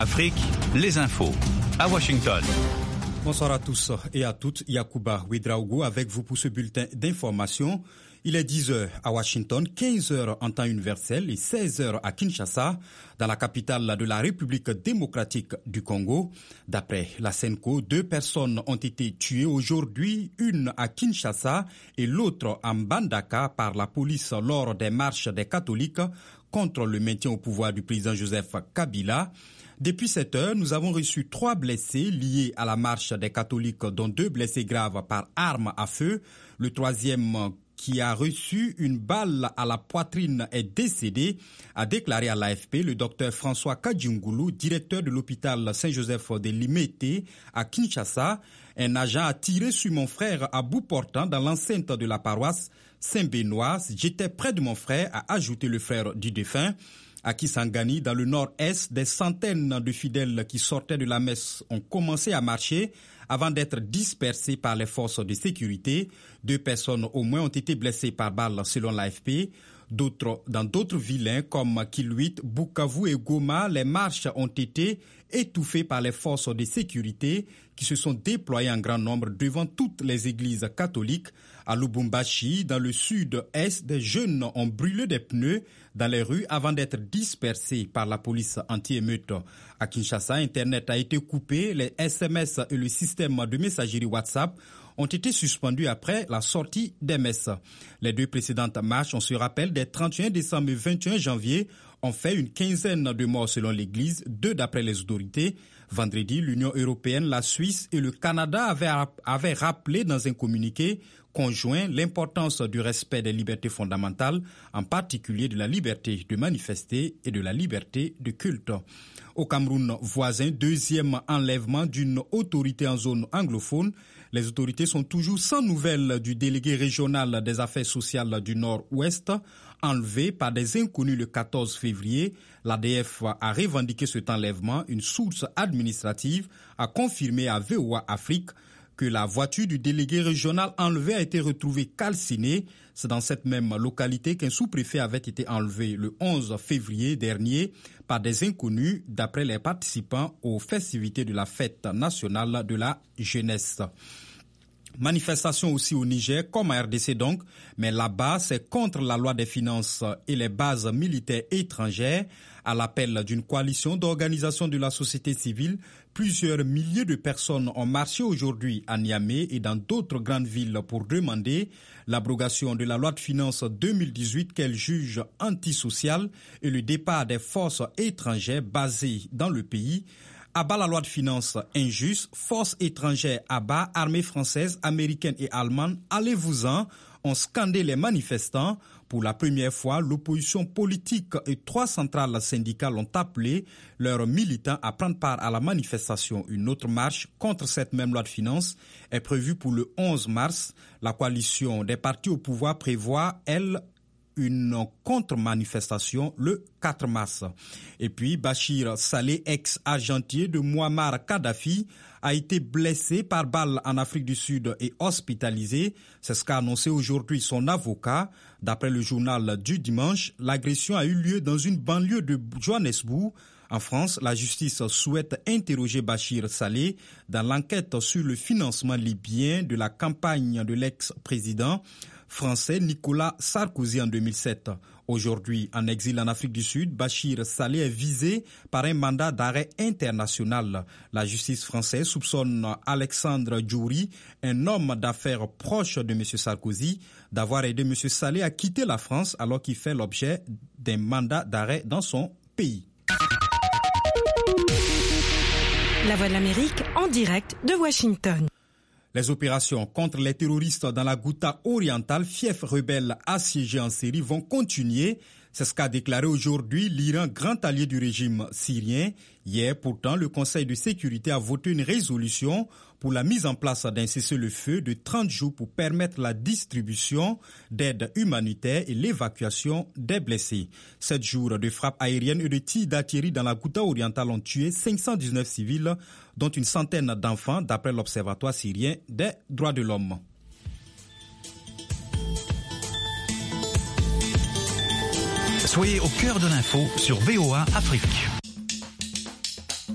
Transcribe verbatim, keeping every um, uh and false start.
Afrique, les infos, à Washington. Bonsoir à tous et à toutes. Yacouba Ouedraogo avec vous pour ce bulletin d'information. Il est dix heures à Washington, quinze heures en temps universel et seize heures à Kinshasa, dans la capitale de la République démocratique du Congo. D'après la Senco, deux personnes ont été tuées aujourd'hui, une à Kinshasa et l'autre à Mbandaka par la police lors des marches des catholiques contre le maintien au pouvoir du président Joseph Kabila. Depuis cette heure, nous avons reçu trois blessés liés à la marche des catholiques, dont deux blessés graves par arme à feu. Le troisième, qui a reçu une balle à la poitrine, est décédé, a déclaré à l'A F P le docteur François Kadjungulu, directeur de l'hôpital Saint-Joseph de Limete à Kinshasa. Un agent a tiré sur mon frère à bout portant dans l'enceinte de la paroisse Saint-Benoît. J'étais près de mon frère, a ajouté le frère du défunt. À Kisangani, dans le nord-est, des centaines de fidèles qui sortaient de la messe ont commencé à marcher avant d'être dispersés par les forces de sécurité. Deux personnes au moins ont été blessées par balle selon l'A F P. D'autres, dans d'autres villes comme Kiluit, Bukavu et Goma, les marches ont été étouffées par les forces de sécurité qui se sont déployées en grand nombre devant toutes les églises catholiques. À Lubumbashi, dans le sud-est, des jeunes ont brûlé des pneus dans les rues avant d'être dispersés par la police anti-émeute. À Kinshasa, Internet a été coupé, les S M S et le système de messagerie WhatsApp ont été suspendus après la sortie des messes. Les deux précédentes marches, on se rappelle, des trente et un décembre et vingt et un janvier, ont fait une quinzaine de morts selon l'Église, deux d'après les autorités. Vendredi, l'Union européenne, la Suisse et le Canada avaient, avaient rappelé dans un communiqué conjoint l'importance du respect des libertés fondamentales, en particulier de la liberté de manifester et de la liberté de culte. Au Cameroun voisin, deuxième enlèvement d'une autorité en zone anglophone. Les autorités sont toujours sans nouvelles du délégué régional des affaires sociales du Nord-Ouest, enlevé par des inconnus le quatorze février. L'A D F a revendiqué cet enlèvement. Une source administrative a confirmé à V O A Afrique que la voiture du délégué régional enlevé a été retrouvée calcinée. C'est dans cette même localité qu'un sous-préfet avait été enlevé le onze février dernier par des inconnus, d'après les participants aux festivités de la fête nationale de la jeunesse. Manifestation aussi au Niger, comme à R D C donc, mais là-bas, c'est contre la loi des finances et les bases militaires étrangères. À l'appel d'une coalition d'organisations de la société civile, plusieurs milliers de personnes ont marché aujourd'hui à Niamey et dans d'autres grandes villes pour demander l'abrogation de la loi de finances deux mille dix-huit qu'elle juge antisociale et le départ des forces étrangères basées dans le pays. À bas la loi de finances injuste, forces étrangères à bas, armées françaises, américaines et allemandes, allez-vous-en, ont scandé les manifestants. Pour la première fois, l'opposition politique et trois centrales syndicales ont appelé leurs militants à prendre part à la manifestation. Une autre marche contre cette même loi de finances est prévue pour le onze mars. La coalition des partis au pouvoir prévoit, elle, une contre-manifestation le quatre mars. Et puis, Bachir Saleh, ex-argentier de Muammar Kadhafi, a été blessé par balle en Afrique du Sud et hospitalisé. C'est ce qu'a annoncé aujourd'hui son avocat. D'après le journal du dimanche, l'agression a eu lieu dans une banlieue de Johannesburg. En France, la justice souhaite interroger Bachir Saleh dans l'enquête sur le financement libyen de la campagne de l'ex-président français Nicolas Sarkozy en deux mille sept. Aujourd'hui, en exil en Afrique du Sud, Bachir Saleh est visé par un mandat d'arrêt international. La justice française soupçonne Alexandre Djouri, un homme d'affaires proche de M. Sarkozy, d'avoir aidé M. Saleh à quitter la France alors qu'il fait l'objet d'un mandat d'arrêt dans son pays. La Voix de l'Amérique en direct de Washington. Les opérations contre les terroristes dans la Ghouta orientale, fief rebelle assiégé en Syrie, vont continuer. C'est ce qu'a déclaré aujourd'hui l'Iran, grand allié du régime syrien. Hier, pourtant, le Conseil de sécurité a voté une résolution pour la mise en place d'un cessez-le-feu de trente jours pour permettre la distribution d'aide humanitaire et l'évacuation des blessés. Sept jours de frappes aériennes et de tirs d'artillerie dans la Ghouta orientale ont tué cinq cent dix-neuf civils, dont une centaine d'enfants, d'après l'Observatoire syrien des droits de l'homme. Soyez au cœur de l'info sur V O A Afrique.